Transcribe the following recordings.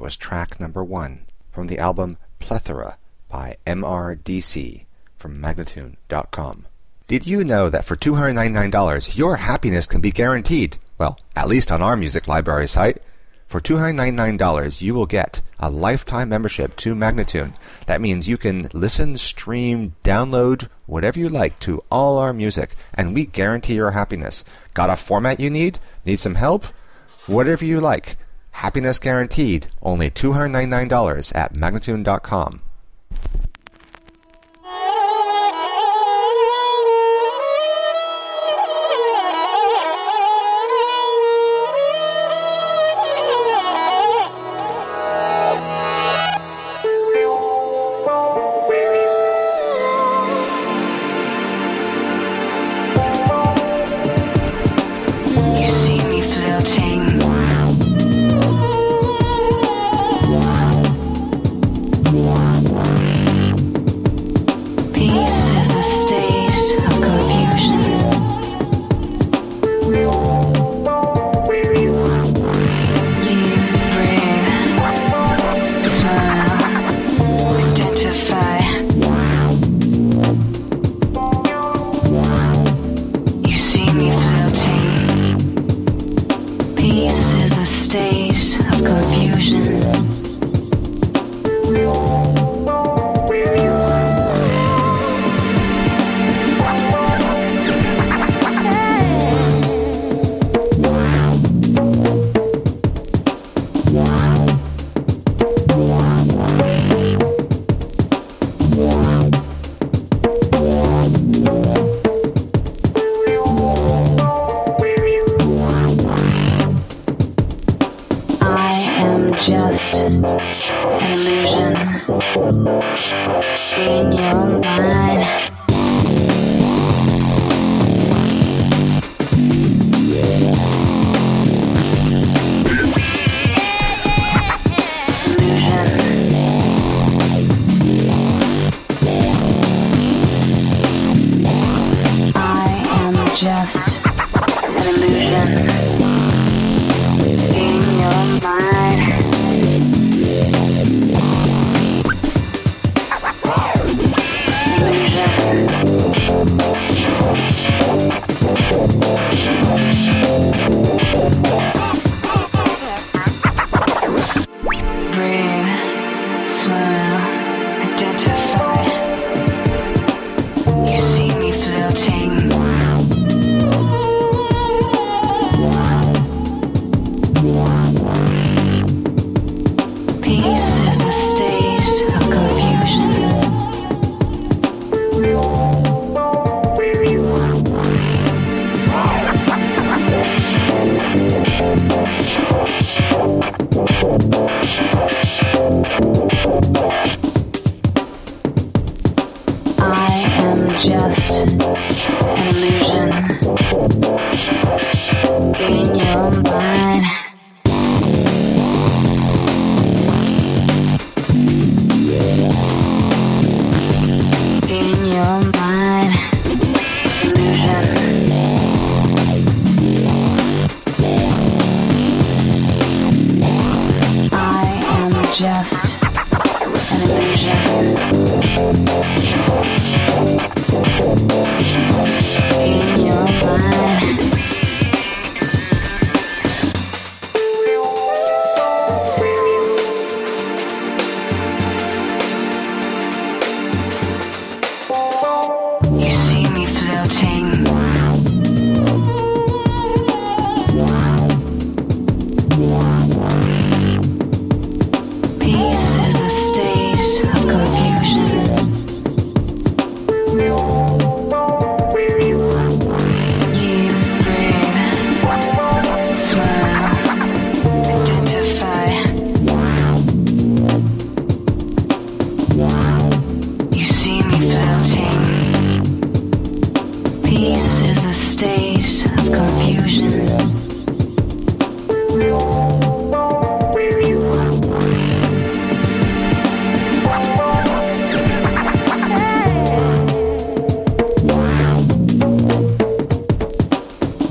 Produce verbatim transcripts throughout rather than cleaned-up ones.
was track number one from the album Plethora by M R D C from Magnatune dot com. Did you know that for two hundred ninety-nine dollars your happiness can be guaranteed? Well, at least on our music library site. For two hundred ninety-nine dollars you will get a lifetime membership to Magnatune. That means you can listen, stream, download, whatever you like to all our music, and we guarantee your happiness. Got a format you need? Need some help? Whatever you like. Happiness guaranteed. Only two hundred ninety-nine dollars at Magnatune dot com.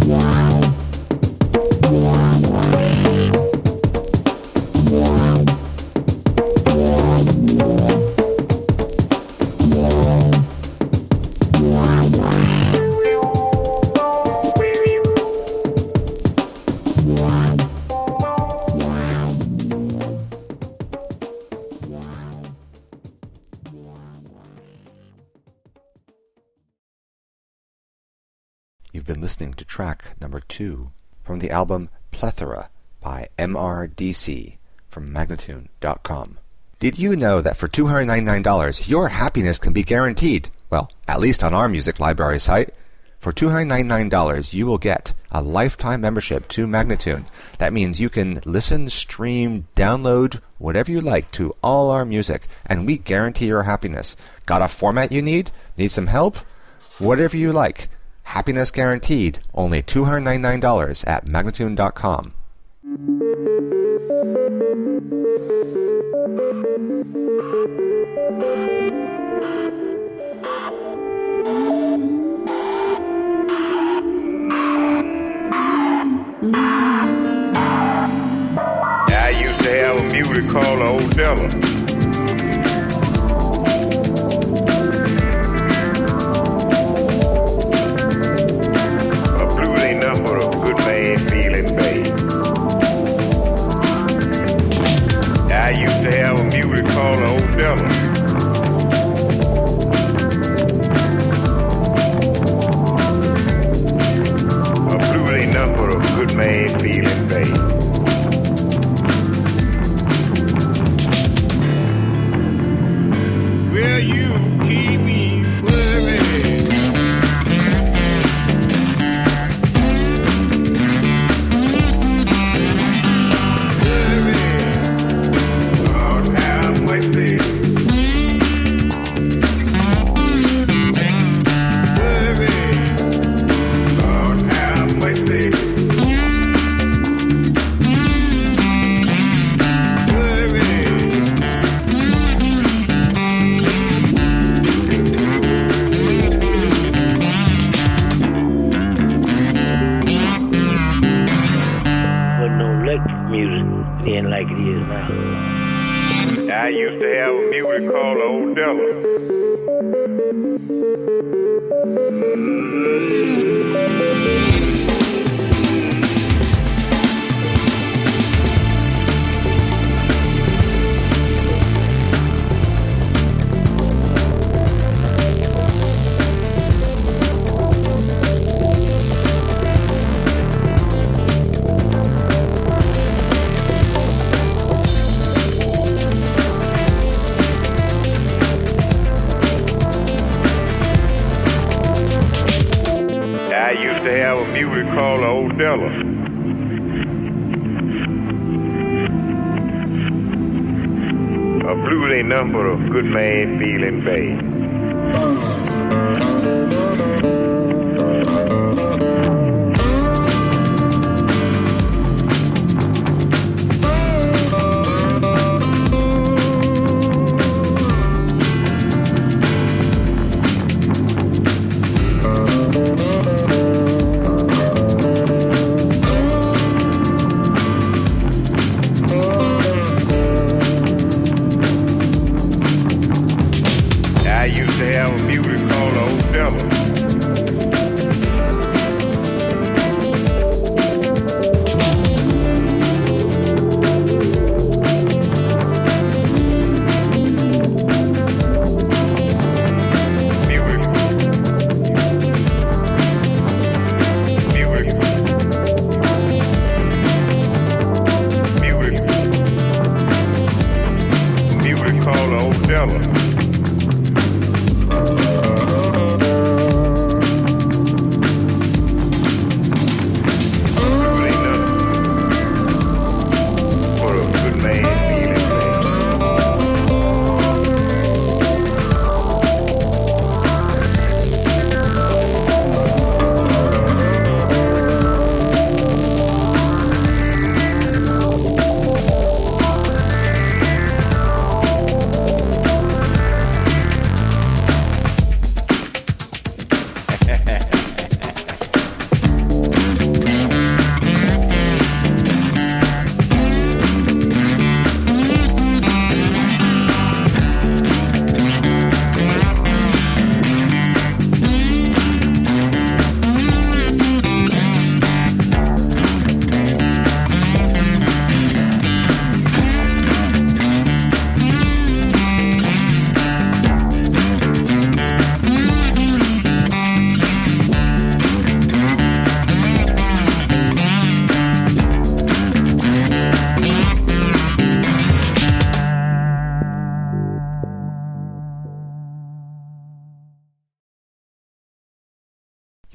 Wow. listening to track number two from the album Plethora by M R D C from Magnatune dot com. Did you know that for two hundred ninety-nine dollars your happiness can be guaranteed? Well, at least on our music library site. For two hundred ninety-nine dollars you will get a lifetime membership to Magnatune. That means you can listen, stream, download, whatever you like to all our music, and we guarantee your happiness. Got a format you need? Need some help? Whatever you like. Happiness guaranteed. Only two hundred ninety-nine dollars at Magnatune dot com. I used to have a music called Old Della. I used to have a music called Old Della. A blues ain't nothing but a good man feeling, babe. Well, you keep me worried. I used to have a music called Old Della. I used to have a music called Old Della. A blues ain't nothing but a good man feeling, babe. I used to have a music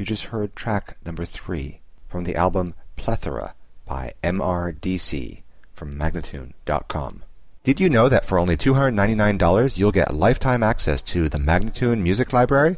You just heard track number three from the album Plethora by M R D C from Magnatune dot com. Did you know that for only two hundred ninety-nine dollars you'll get lifetime access to the Magnatune Music Library?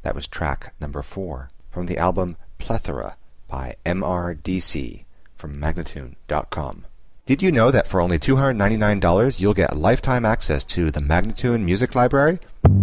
That was track number four from the album Plethora by M R D C from Magnatune dot com. Did you know that for only two hundred ninety-nine dollars you'll get lifetime access to the Magnatune Music Library?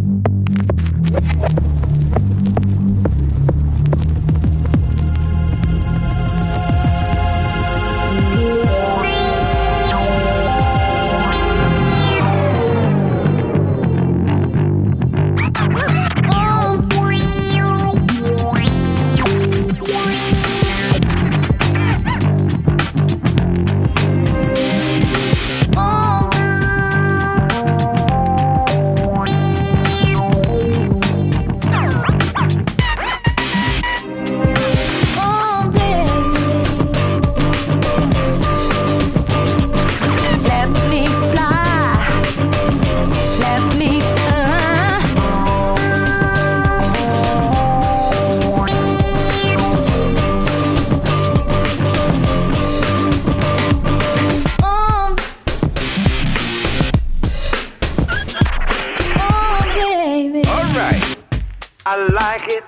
I like it.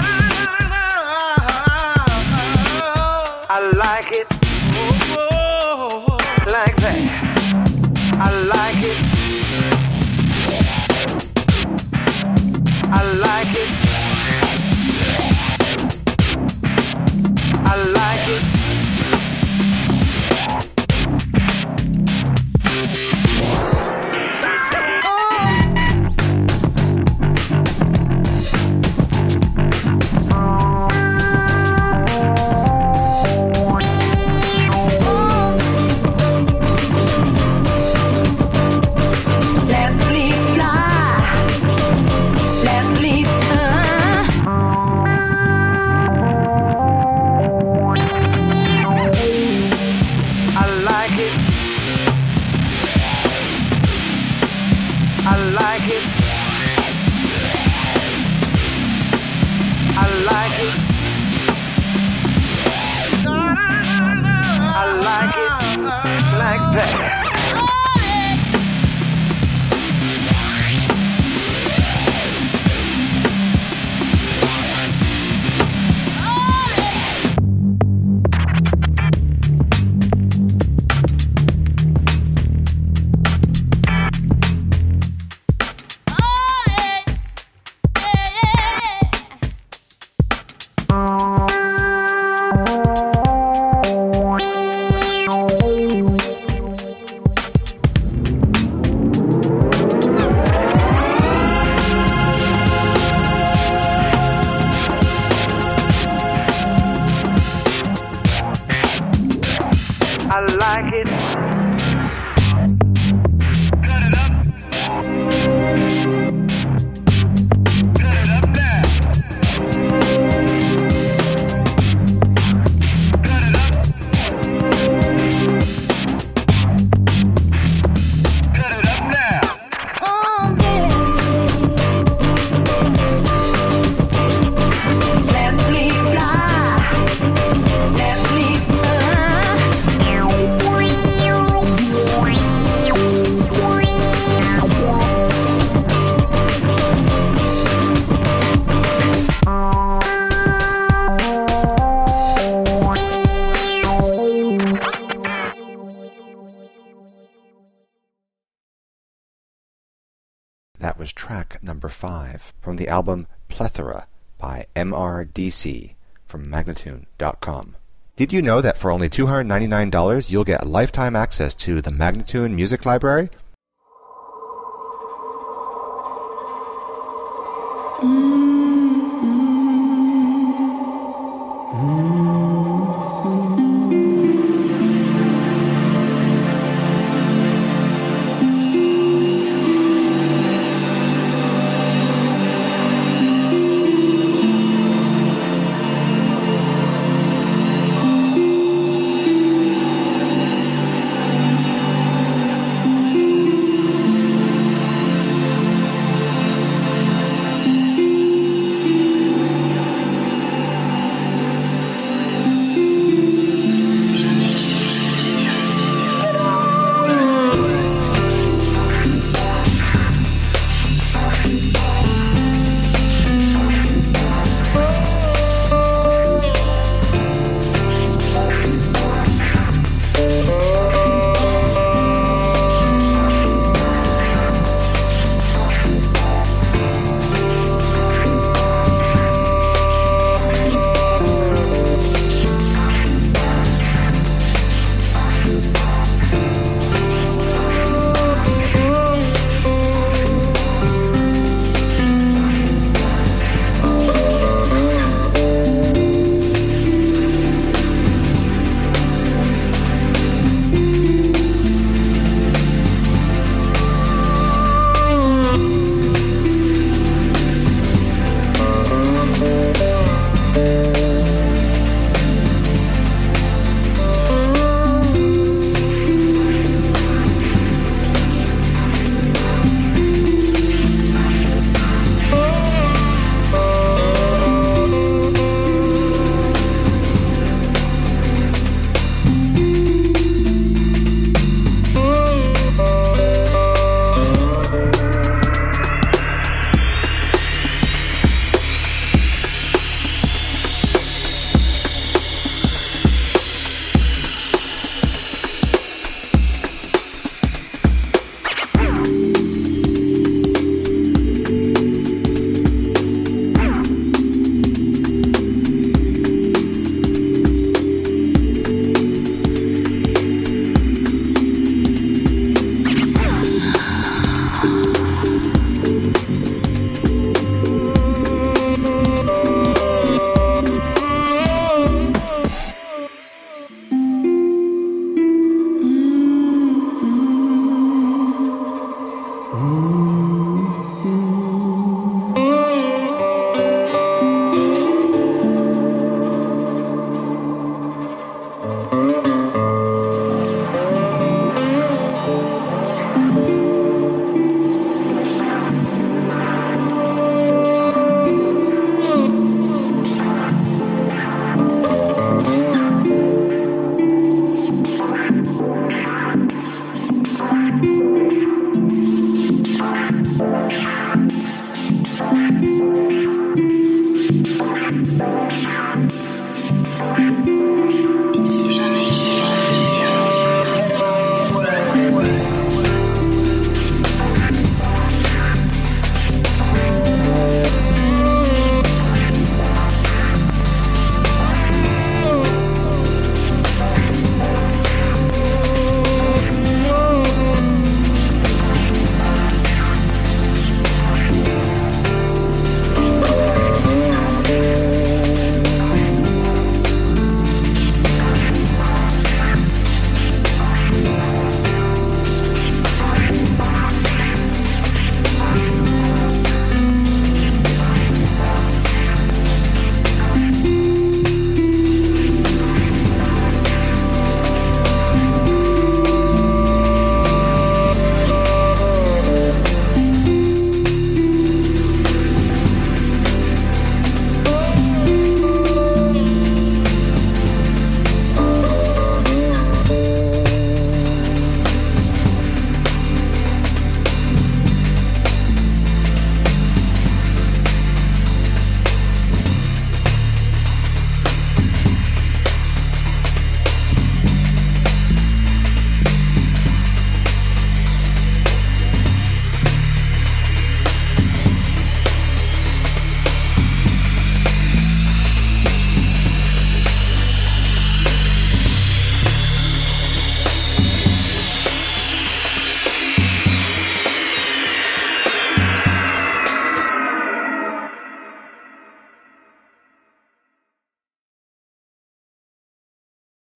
I like it. Like that. I like it. I like it. I like it. I like it. I like it. I like it like that. I like it. Cut it up. Cut it up now. Cut it up. Cut it up now. Oh, baby. Let me fly. Let me That was track number five from the album Plethora by M R D C from Magnatune dot com. Did you know that for only two hundred ninety-nine dollars you'll get lifetime access to the Magnatune Music Library?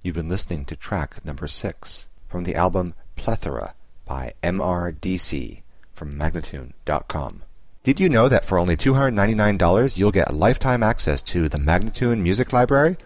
You've been listening to track number six from the album Plethora by M R D C from Magnatune dot com. Did you know that for only two hundred ninety-nine dollars you'll get lifetime access to the Magnatune Music Library?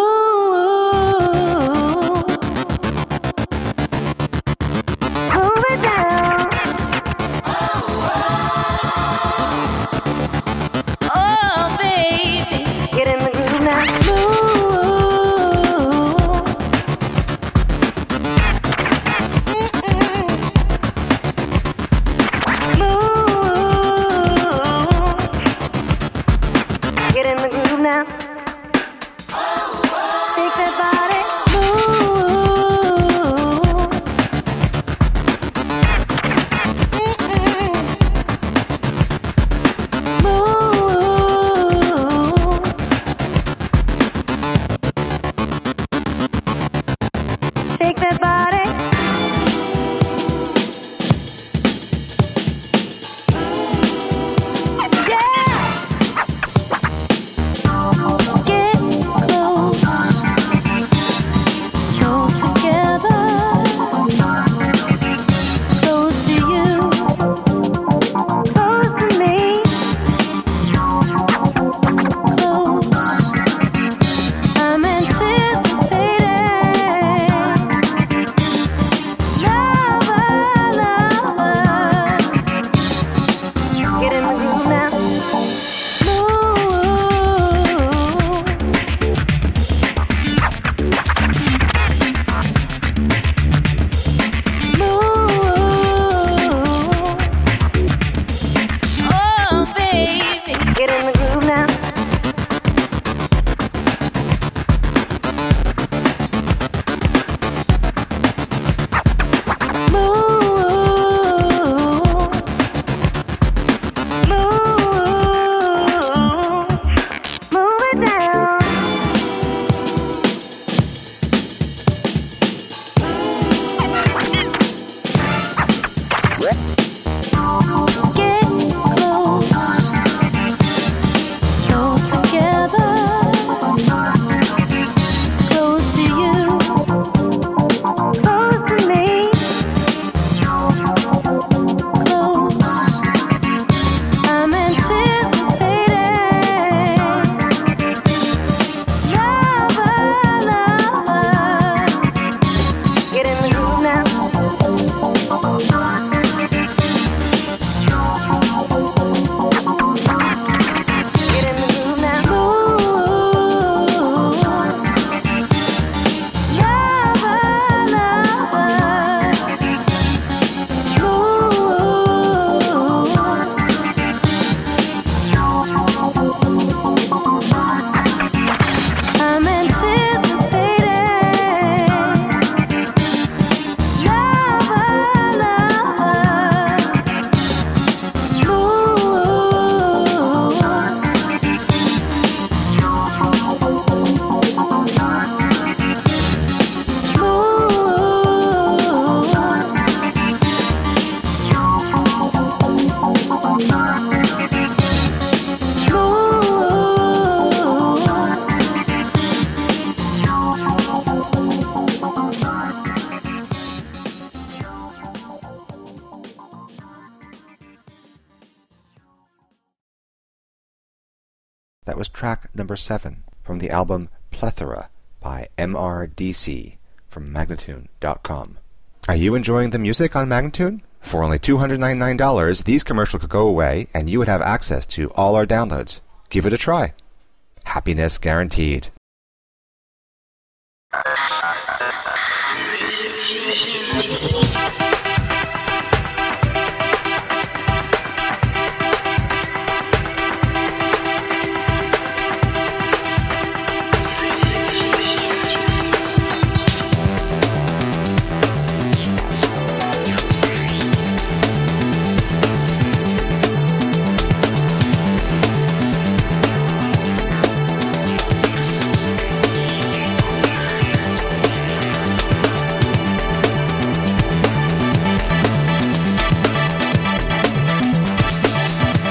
That was track number seven from the album Plethora by M R D C from Magnatune dot com. Are you enjoying the music on Magnatune? For only two hundred ninety-nine dollars, these commercials could go away and you would have access to all our downloads. Give it a try. Happiness guaranteed.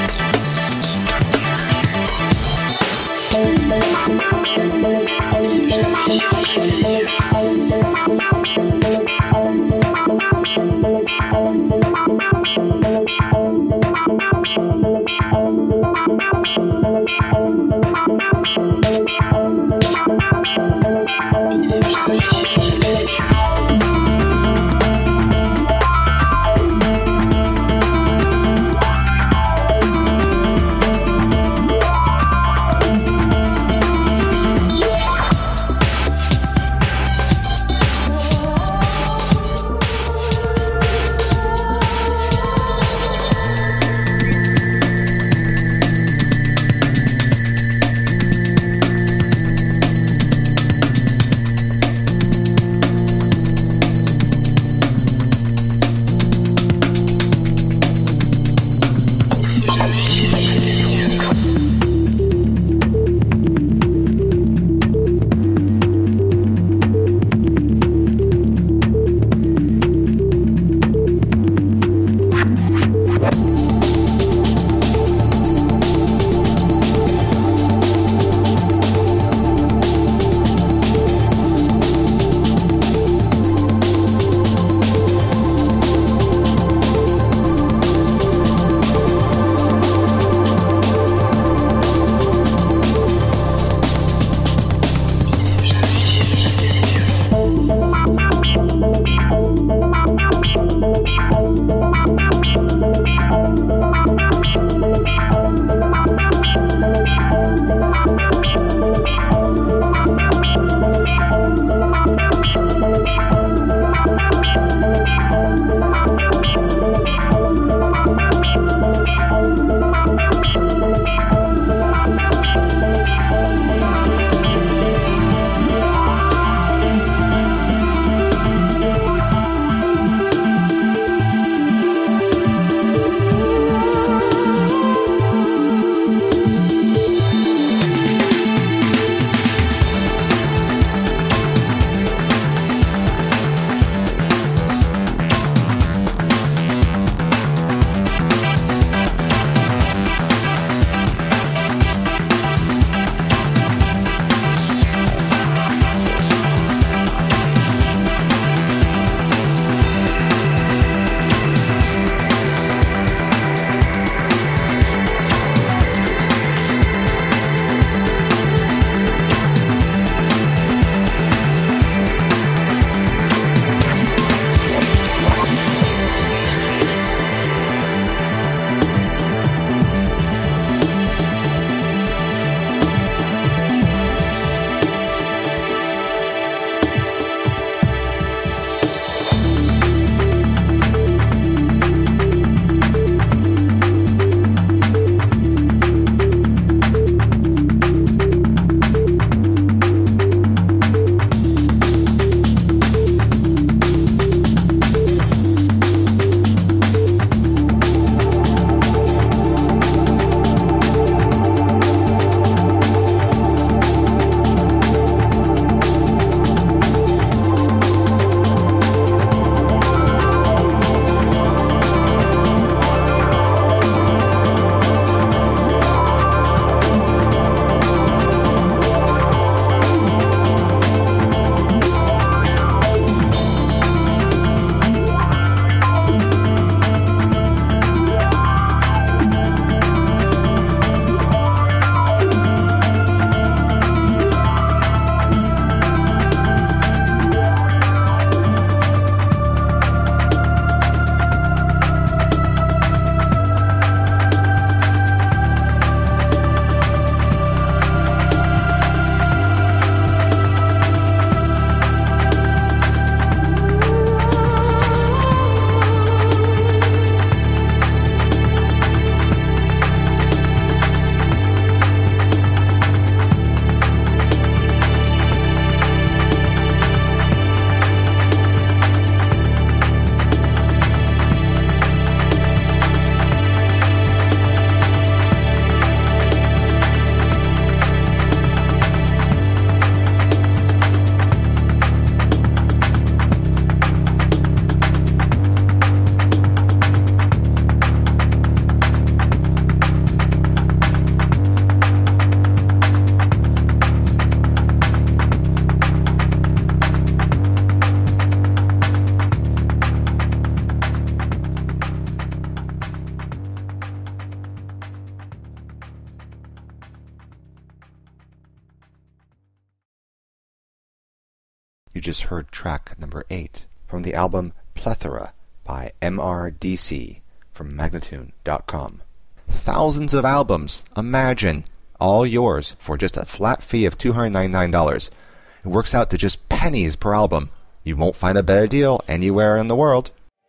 Thank you. Oh You just heard track number eight from the album Plethora by M R D C from Magnatune dot com. Thousands of albums, imagine, all yours for just a flat fee of two hundred ninety-nine dollars. It works out to just pennies per album. You won't find a better deal anywhere in the world.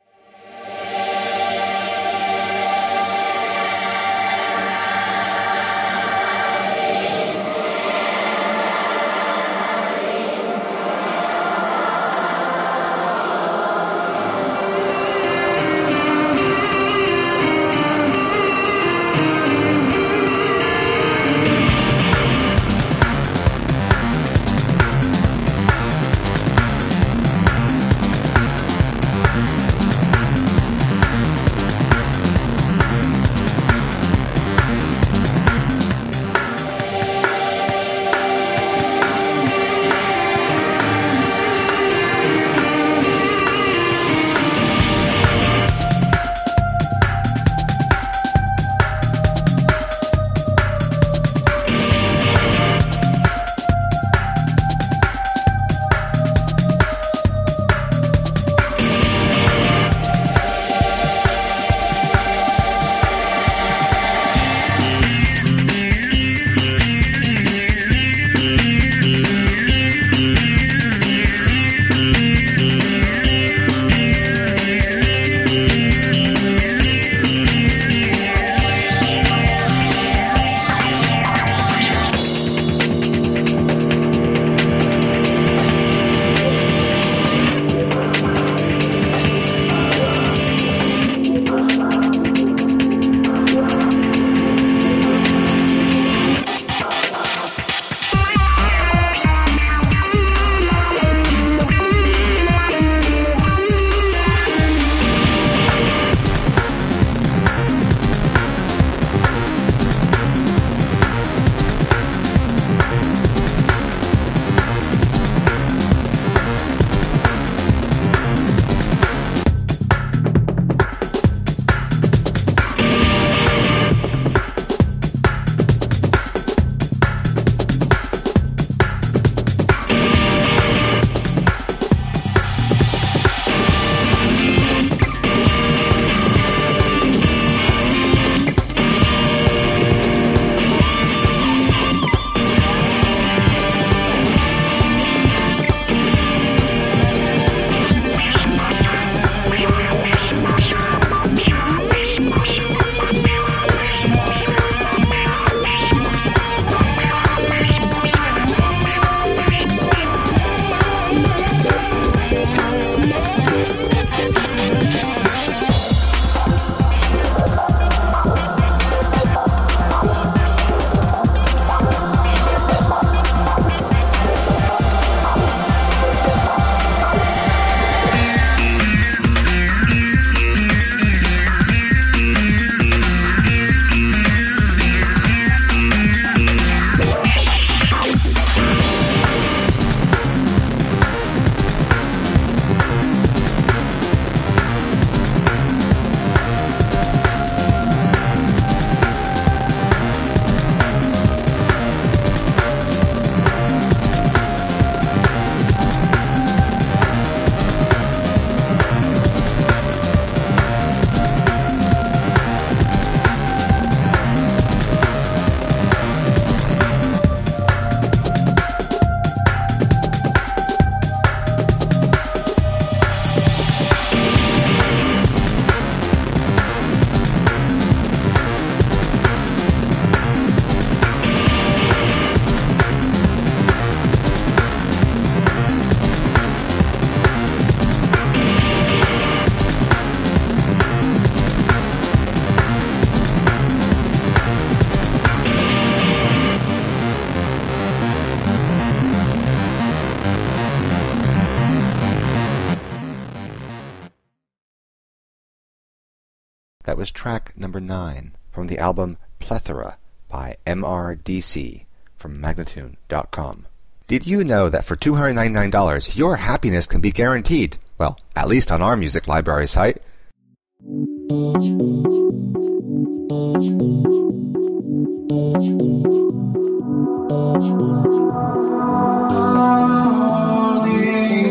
That was track number nine from the album Plethora by M R D C from Magnatune dot com. Did you know that for two hundred ninety-nine dollars your happiness can be guaranteed? Well, at least on our music library site. Holy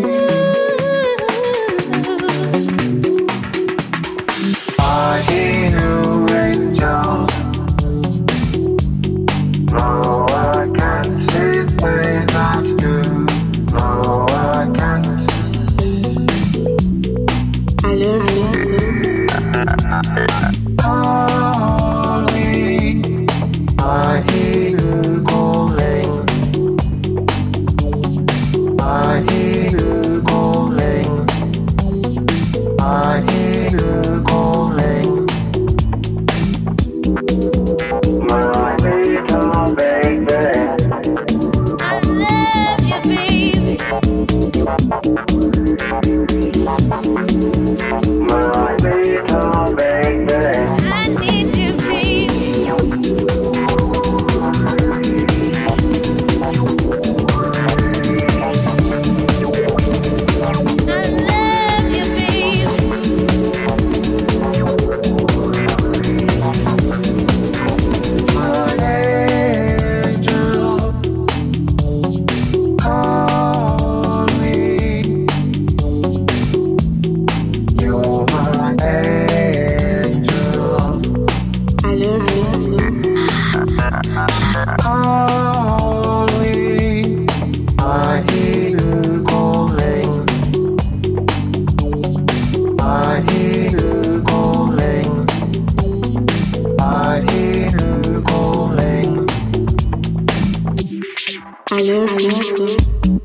Holly, I hear you calling. I hear you calling. I hear you calling. I love you.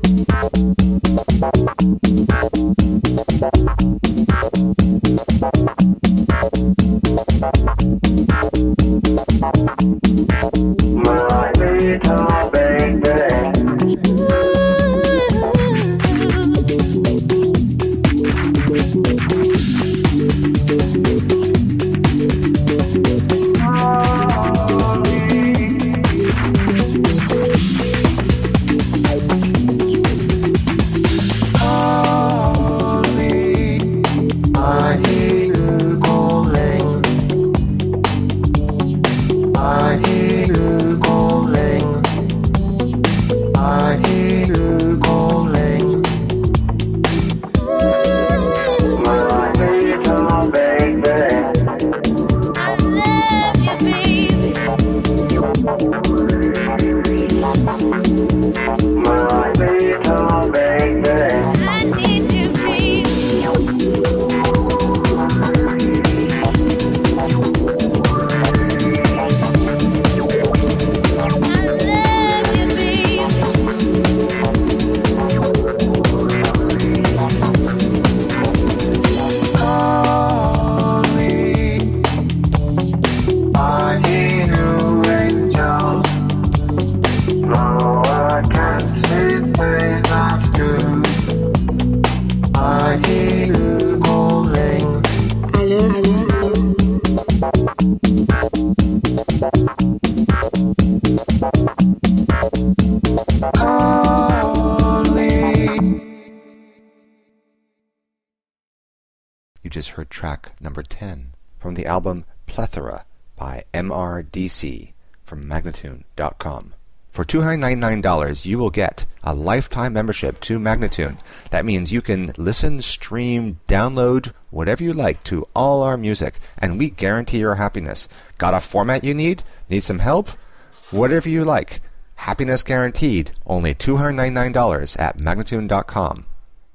My little baby. You just heard track number ten from the album Plethora by M R D C from Magnatune dot com. For two hundred ninety-nine dollars, you will get a lifetime membership to Magnatune. That means you can listen, stream, download, whatever you like to all our music, and we guarantee your happiness. Got a format you need? Need some help? Whatever you like. Happiness guaranteed. Only two hundred ninety-nine dollars at Magnatune dot com.